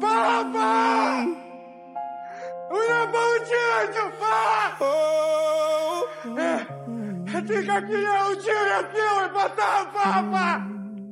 Папа! У меня получилось! А ты как меня учил, я сделаю потом, папа!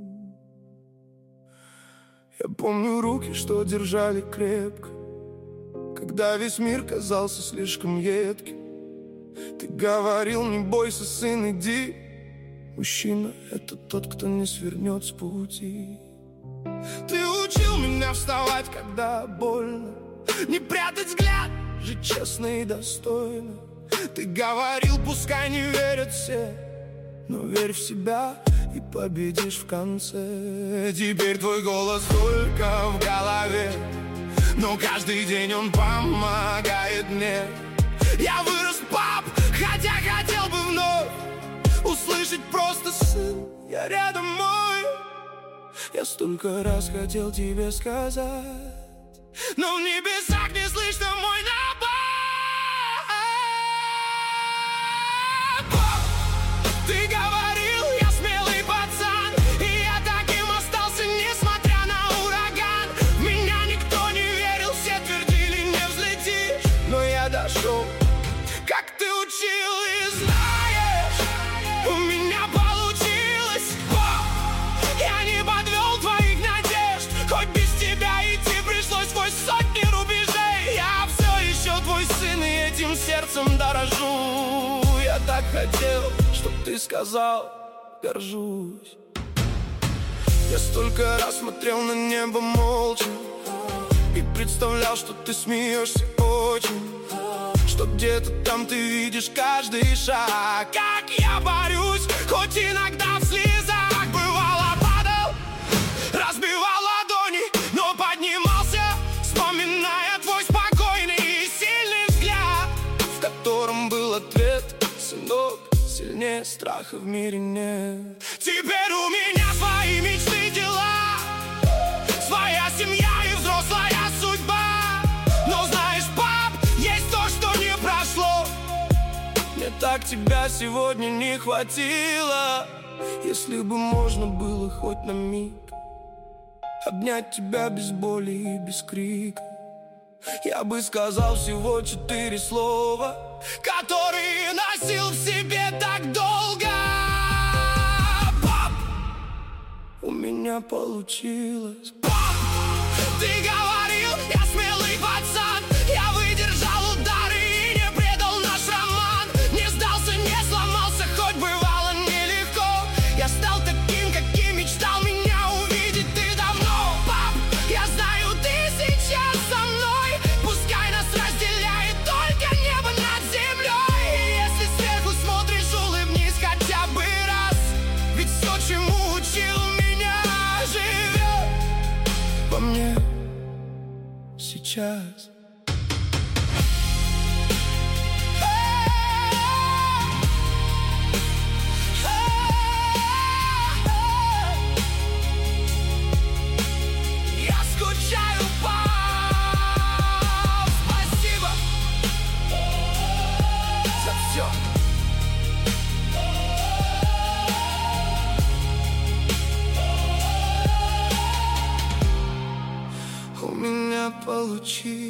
Я помню руки, что держали крепко, когда весь мир казался слишком едким. Ты говорил, не бойся, сын, иди. Мужчина — это тот, кто не свернет с пути. Ты учил меня вставать, когда больно, не прятать взгляд, жить честно и достойно. Ты говорил, пускай не верят все, но верь в себя и победишь в конце. Теперь твой голос только в голове, но каждый день он помогает мне. Я вырос, пап, хотя хотел бы вновь услышать просто: сын, я рядом, мой. Я столько раз хотел тебе сказать, но в небесах не слышно мой набор. Ты говорил, я смелый пацан, и я таким остался, несмотря на ураган. В меня никто не верил, все твердили, не взлетишь, но я дошел, как ты учил, и знаешь, у меня получилось. Я не подвел твоих надежд, хоть без тебя идти пришлось сквозь сотни рубежей. Я все еще твой сын, и этим сердцем дорожу. Я так хотел, чтоб ты сказал: горжусь. Я столько раз смотрел на небо молча и представлял, что ты смеешься очень, что где-то там ты видишь каждый шаг. Как я борюсь, хоть иногда в слезах. Бывало падал, разбивал ладони, но поднимался, вспоминая твой спокойный и сильный взгляд, в котором был ответ: сынок, сильнее страха в мире нет. Теперь у меня свои мечты, дела, своя семья и взрослая судьба. Но знаешь, пап, есть то, что не прошло. Мне так тебя сегодня не хватило. Если бы можно было хоть на миг обнять тебя без боли и без крика, я бы сказал всего 4 слова, которые носил в себе так долго. Пап, у меня получилось. Пап, ты говорил, я смелый пацан, я выдержал удары и не предал наш роман. Не сдался, не сломался, хоть бывало нелегко. Я стал таким, каким мечтал меня увидеть ты давно. Пап, я знаю, ты сейчас со мной, пускай нас разделяет только небо над землей. И если сверху смотришь, улыбнись хотя бы раз, ведь все, чему учил меня, живет во мне сейчас. Я скучаю, пап, спасибо за все. У меня получилось.